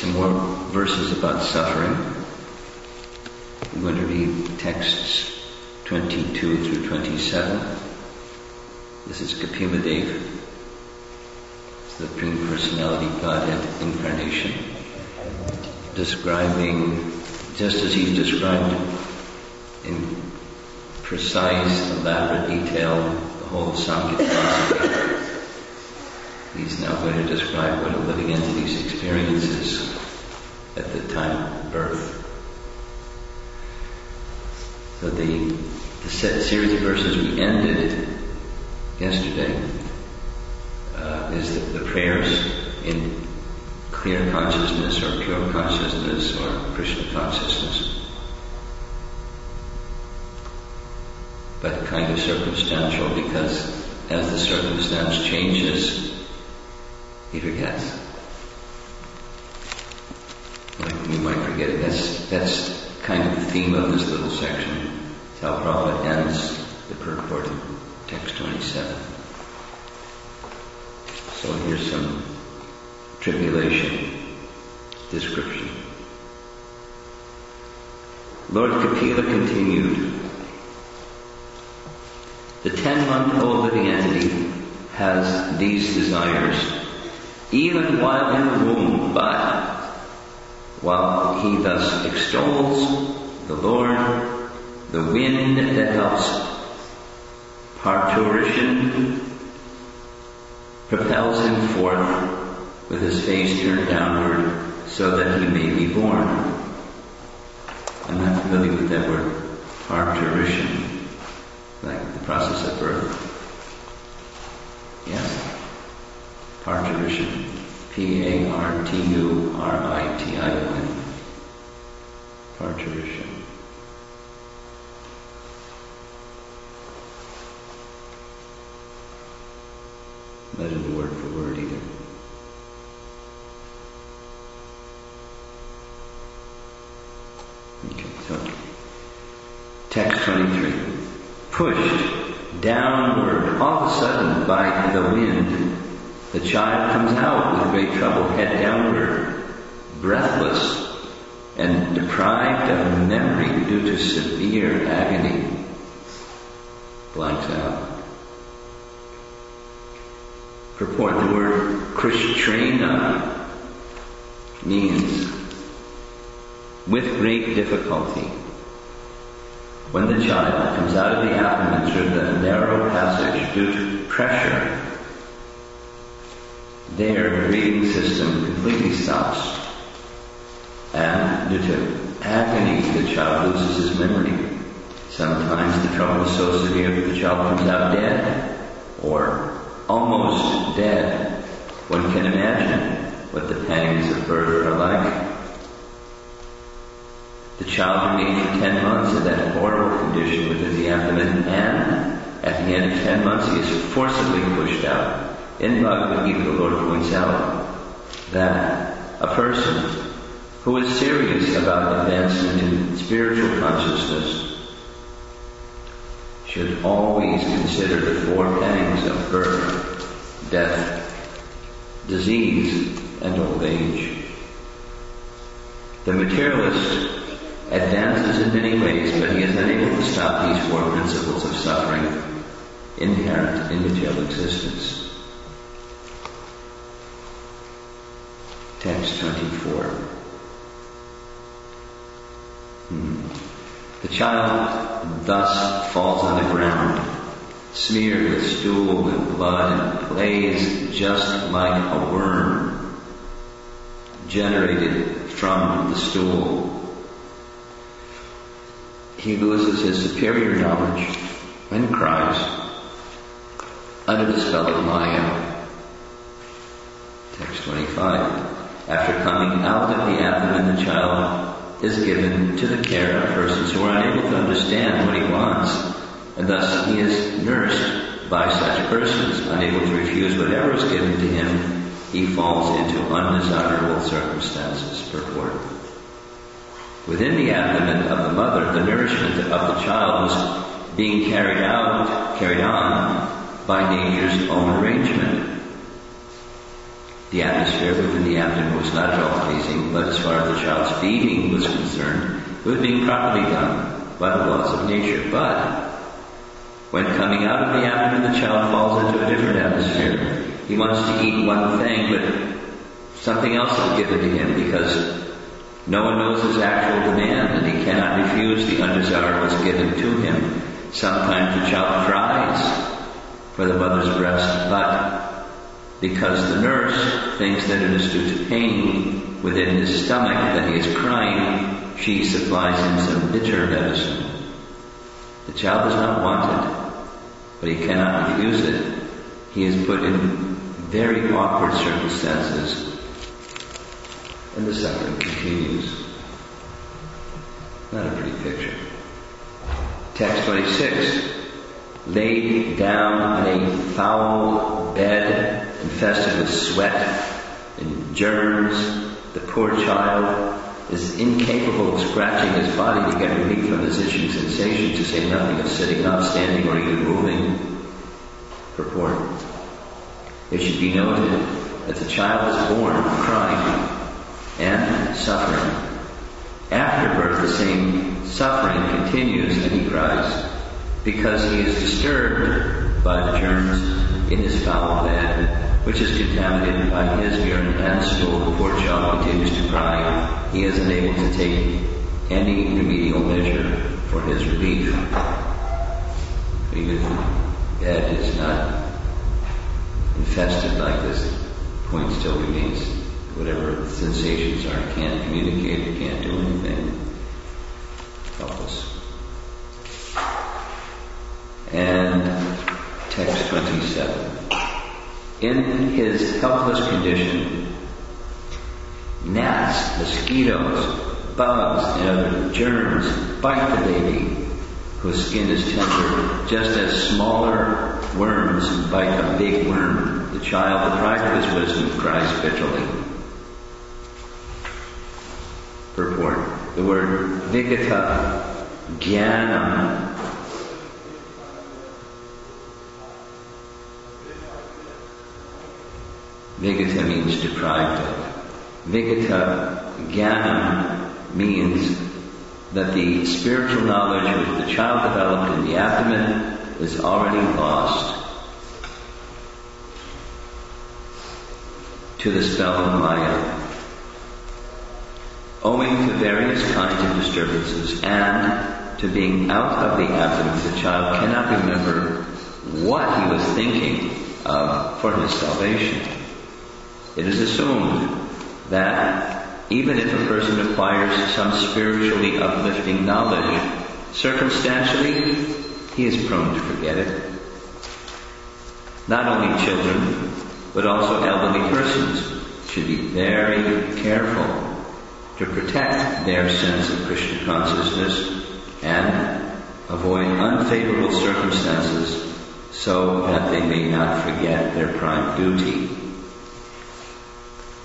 some more verses about suffering. I'm going to read texts 22 through 27. This is Kapila-Dev, the Supreme Personality Godhead Incarnation, describing, just as he's described in precise, elaborate detail, the whole Sankhya philosophy. He's now going to describe what a living entity's experiences at the time of birth. So the series of verses we ended yesterday is the prayers in clear consciousness or pure consciousness or Krishna consciousness, but kind of circumstantial, because as the circumstance changes, he forgets. Like we might forget it. That's kind of the theme of this little section. It's how Prabhupada ends the purport of text 27. So here's some tribulation description. Lord Kapila continued, the 10-month-old living entity has these desires, even while in the womb, but while he thus extols the Lord, the wind that helps parturition propels him forth with his face turned downward so that he may be born. I'm not familiar with that word, parturition, like the process of birth. Yes? Parturition. P-A-R-T-U-R-I-T-I-O-N. Parturition. Not in the word for word either. Okay, so text 23. Pushed downward all of a sudden by the wind, the child comes out with great trouble, head downward, breathless, and deprived of memory due to severe agony. Blanks out. Purport: the word Krishtrena means with great difficulty. When the child comes out of the abdomen through the narrow passage due to pressure, there the breathing system completely stops, and due to agony the child loses his memory. Sometimes the trouble is so severe that the child comes out dead, or almost dead. One can imagine what the pangs of birth are like. The child remains for 10 months in that horrible condition within the abdomen, and at the end of 10 months he is forcibly pushed out. In Bhagavad Gita, the Lord points out that a person who is serious about advancement in spiritual consciousness should always consider the 4 pangs of birth, death, disease, and old age. The materialist advances in many ways, but he is unable to stop these 4 principles of suffering inherent in material existence. Text 24. The child thus falls on the ground, smeared with stool and blood, and plays just like a worm generated from the stool. He loses his superior knowledge and cries under the spell of Maya. Text 25. After coming out of the abdomen, the child is given to the care of persons who are unable to understand what he wants, and thus he is nursed by such persons. Unable to refuse whatever is given to him, he falls into undesirable circumstances. Purport: within the abdomen of the mother, the nourishment of the child was being carried on by nature's own arrangement. The atmosphere within the abdomen was not at all pleasing, but as far as the child's feeding was concerned, it was being properly done by the laws of nature. But when coming out of the abdomen, the child falls into a different atmosphere. He wants to eat one thing, but something else is given to him because no one knows his actual demand, and he cannot refuse the undesirables given to him. Sometimes the child cries for the mother's breast, but because the nurse thinks that it is due to pain within his stomach that he is crying, she supplies him some bitter medicine. The child does not want it, but he cannot refuse it. He is put in very awkward circumstances, and the suffering continues. Not a pretty picture. Text 26. Laid down on a foul bed infested with sweat and germs, the poor child is incapable of scratching his body to get relief from his itching sensation, to say nothing of sitting up, standing, or even moving. Purport. It should be noted that the child is born crying and suffering. After birth, the same suffering continues, and he cries because he is disturbed by the germs in his foul bed, which is contaminated by his urine and stool. The poor child continues to cry. He is unable to take any remedial measure for his relief. Even if the bed is not infested like this, the point still remains. Whatever the sensations are, he can't communicate, he can't do anything. Helpless. And text 27. In his helpless condition, gnats, mosquitoes, bugs, and other germs bite the baby, whose skin is tender, just as smaller worms bite a big worm. The child, deprived of his wisdom, cries bitterly. Purport. The word vigata jnanam vigata means deprived of. Vigata jnanam means that the spiritual knowledge which the child developed in the abdomen is already lost to the spell of Maya. Owing to various kinds of disturbances and to being out of the abdomen, the child cannot remember what he was thinking of for his salvation. It is assumed that even if a person acquires some spiritually uplifting knowledge, circumstantially, he is prone to forget it. Not only children, but also elderly persons should be very careful to protect their sense of Krishna consciousness and avoid unfavorable circumstances so that they may not forget their prime duty.